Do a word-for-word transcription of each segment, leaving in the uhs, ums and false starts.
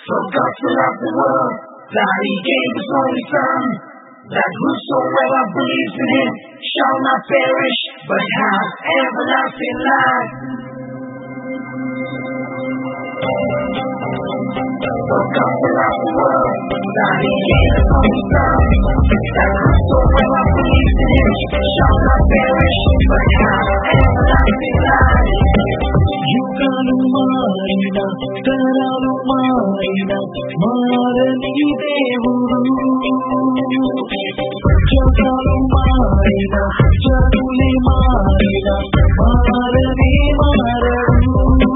For God so loved the world that he gave his only Son, that whosoever believes in him shall not perish, but have everlasting life. For God so loved the world that he gave his only Son, that whosoever believes in him shall not perish, but have everlasting life. యుగాలు మారిన తరాలు మారిన మారని దేవుడు, జగాలు మారిన జగులే మారిన మారని మారడు.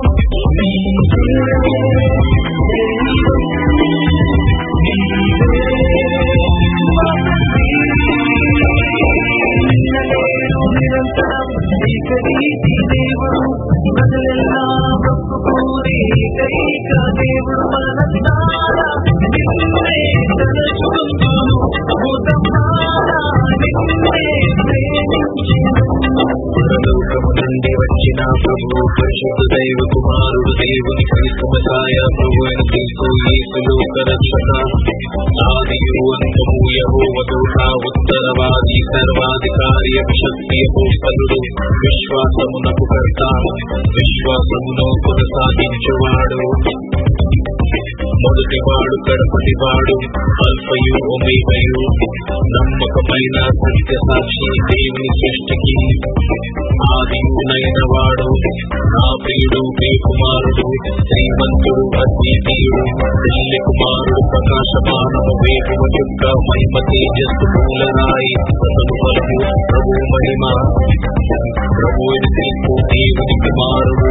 నిరంతరం ఏకరీతి దేవుడు, ప్రజలెల్లా మొక్కుకోని ఏకైక దేవుడు మనసారా నిన్నే తలచుకుందును, భూతమారా నిన్నే ప్రేమించెదను. పరలోకము నుండి వచ్చిన ప్రభువు పరిశుద్ధ దైవ కుమారుడు, దేవుని కనికమసాయ ప్రభువైన క్రీస్తు యేసు లోక రక్షక, ఆదియు అంతము యెహోవా దూత, ఉత్తరవాది సర్వాధికారి శక్తి అపోస్తలుడు, విశ్వాసమునకు కర్త, విశ్వాసమును కొనసాగించువాడు, మొదటివాడు కడపటివాడు, అల్ఫయు ఒమేగయు, నమ్మకమైన సత్య సాక్షి, దేవుని సృష్టికి ఆదియునైన వాడు, నా ప్రియుడు మీ కుమారుడు, శ్రీమంతుడు అద్వితీయుడు, తల్లి కుమారుడు, ప్రకాశమానము వేగము యొక్క మహిమ తేజస్సు మూలరాయి, అతను బలము ప్రభు మహిమ, ప్రభు క్రీస్తు దేవుని కుమారుడు,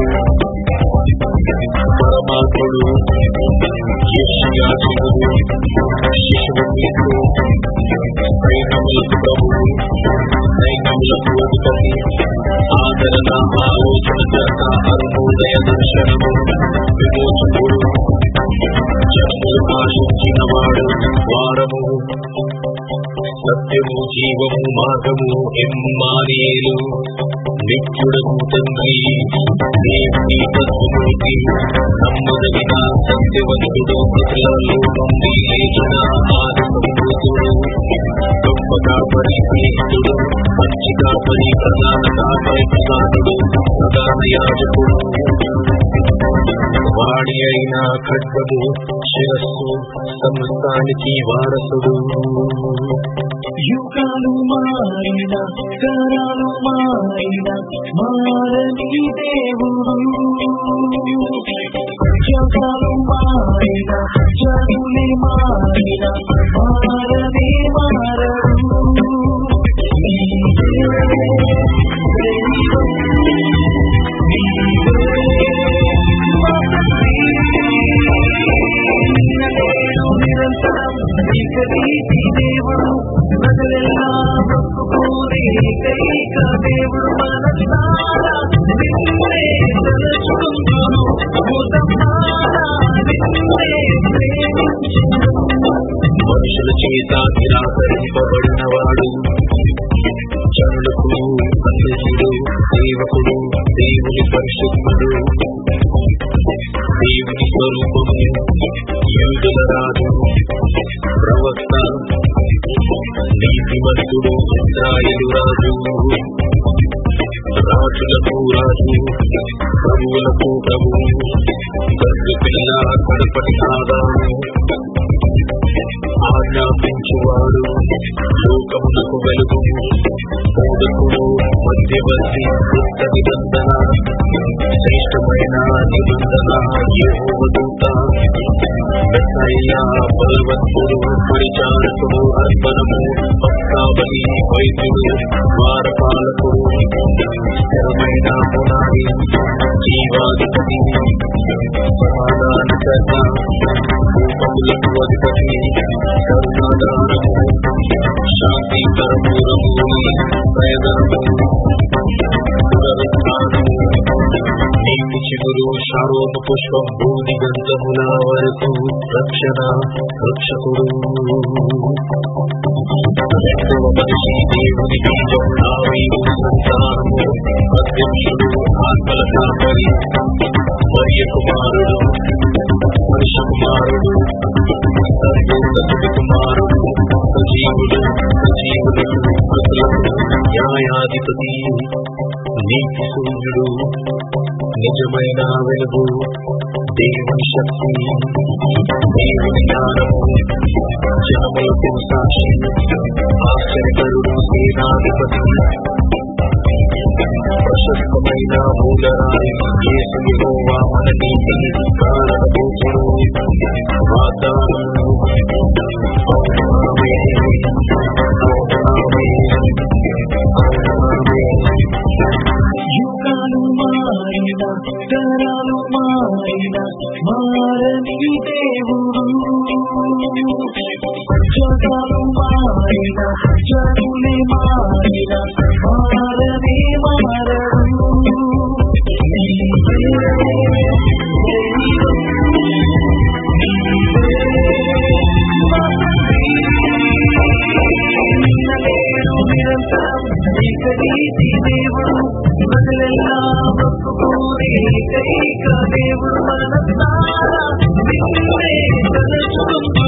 పరమాత్ముడు, యెషయాజుడు, శిశువు, సైన్యములకు ప్రభువు, సైన్యములకు అధిపతి, ఆదరణ ఆలోచన చేత అరుణోదయ దర్శనము, విమోచకుడు, జనములు ఆశించిన వాడు, వారము, సత్యము, జీవము, మార్గము, ఇమ్మానుయేలు, నిత్యుడకు తండ్రి, దేవుని తత్వమూర్తి, నమ్మదగిన సత్యవంతుడు, మృతులలో నుండి లేచిన ఆది సంభూతుడు, గొప్పగా పరిశీలితుడు, మంచిగా పరి ప్రధానంగా పరిప్రసాదుడు, ప్రధాన యాజకుడు, వాడి అయిన ఖడ్గము, శిరస్సు, సమస్తానికి వారసుడు. యుగాలు మారిన తరాలు మారిన మారని దేవుడు, జగాలు మారిన జగులే మారిన మారని మారడు. నిరంతరం ఏకరీతి దేవుడు, ప్రజలెల్లా మొక్కుకోని ఏకైక దేవుడు మనసారా నిన్నే తలచుకుందును, భూతమారా నిన్నే ప్రేమించెదను. మనుషుల చేత నిరాకరింపబడిన వాడు, జనులకు అన్యజనుడు, సేవకుడు, దేవుని పరిశుద్ధుడు, దేవుని స్వరూపము, యూదుల రాజు, ప్రవక్త, నీతిమంతుడు, ఇశ్రాయేలు రాజు, రాజులకు రాజు, ప్రభువులకు ప్రభువు, గర్భపిల్ల కడపటి ఆదాము, ఆజ్ఞాపించువాడు, లోకమునకు వెలుగు, బోధకుడు, మధ్యవర్తి, కొత్త నిబంధన, శ్రేష్టమైన నిబంధన, యెహోవా దూత, మెస్సయ్యా, బలవంతుడు, పరిచారకుడు, అర్పణము, పక్కాబలి, వైద్యుడు, వారపాలకుడు, స్థిరమైన పునాది, జీవాధిపతి, సమాధానకర్త, రూపములకు అధిపతి, కరుణాదానము, శాంతికరము, రఘువుని ప్రయదనము, పునరుత్థానము, నీతి చిగురు, శారోను పుష్పం, భూమి గంధముల వరకు రక్షణ, రక్షకుడు. రెండవ మనిషి దేవుని బీజం, దావీదు సంతానము, అధ్యక్షుడు, ఆత్మల కాపరి, మరియ కుమారుడు, మనిషి కుమారుడు, దివ్యతేజవు దేవుని శక్తి దేవుని జ్ఞానము జనములకు సాక్షి ఆశ్చర్యకరుడు సేనాధిపతి ప్రశస్తమైన మూలరాయి యేసు యెహోవా మన నీతి కారణభూతుడు వాగ్దానము యుగాలు మారిన తరాలు మారిన మారని దేవుడు జగాలు మారిన జనులే మారిన మారని మారడు నిరంతరం ఏకరీతి దేవుడు బదులెల్లా మొక్కుకోని ఏకైక దేవుడు మనసారా నిన్నే తలచుకుంటూ